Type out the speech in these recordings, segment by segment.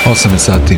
8 sati.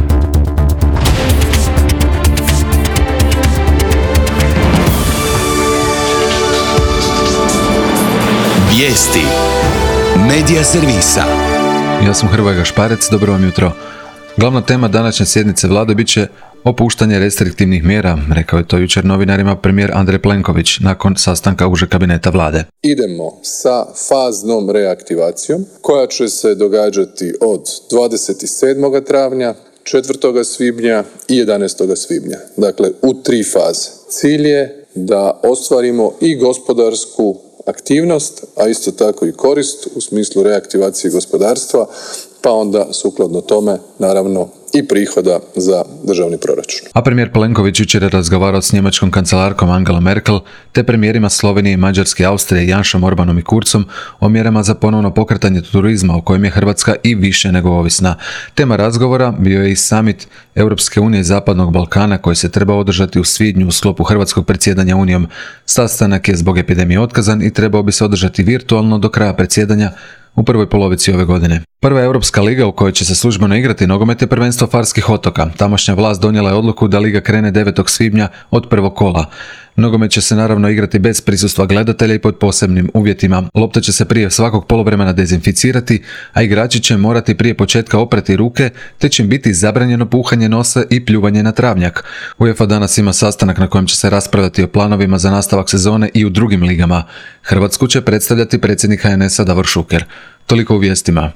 Vijesti Medija servisa. Ja sam Hrvoje Gašparec, dobro vam jutro. Glavna tema današnje sjednice vlade bit će opuštanje restriktivnih mjera, rekao je to jučer novinarima premijer Andrej Plenković nakon sastanka užeg kabineta vlade. Idemo sa faznom reaktivacijom koja će se događati od 27. travnja, 4. svibnja i 11. svibnja. Dakle, u 3 faze. Cilj je da ostvarimo i gospodarsku aktivnost, a isto tako i korist u smislu reaktivacije gospodarstva, pa onda sukladno tome naravno i prihoda za državni proračun. A premijer Plenković jučer je razgovarao s njemačkom kancelarkom Angela Merkel te premijerima Slovenije, Mađarske, Austrije, Janšom, Orbanom i Kurcom o mjerama za ponovno pokretanje turizma o kojem je Hrvatska i više nego ovisna. Tema razgovora bio je i summit Europske unije i Zapadnog Balkana koji se treba održati u svibnju u sklopu hrvatskog predsjedanja Unijom. Sastanak je zbog epidemije otkazan i trebao bi se održati virtualno do kraja predsjedanja u prvoj polovici ove godine. Prva Europska liga u kojoj će se službeno igrati nogomet je prvenstvo Farskih otoka. Tamošnja vlast donijela je odluku da liga krene 9. svibnja od prvog kola. Nogomet će se naravno igrati bez prisustva gledatelja i pod posebnim uvjetima. Lopta će se prije svakog poluvremena dezinficirati, a igrači će morati prije početka oprati ruke, te će im biti zabranjeno puhanje nosa i pljuvanje na travnjak. UEFA danas ima sastanak na kojem će se raspravljati o planovima za nastavak sezone i u drugim ligama. Hrvatsku će predstavljati predsjednik HNS-a Davor Šuker. Toliko u vijestima.